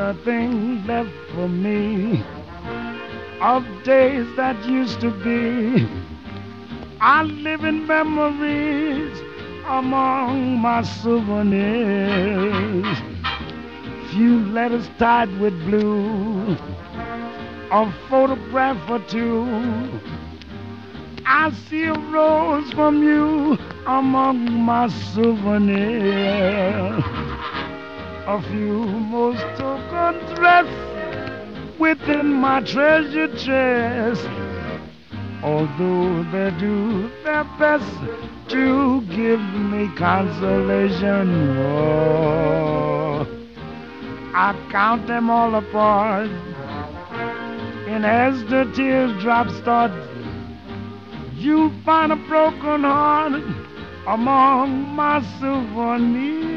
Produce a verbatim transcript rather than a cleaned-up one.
nothing left for me of days that used to be. I live in memories among my souvenirs. Few letters tied with blue, a photograph or two. I see a rose from you among my souvenirs. A few most token dress within my treasure chest. Although they do their best to give me consolation, oh, I count them all apart. And as the teardrops start, you'll find a broken heart among my souvenirs.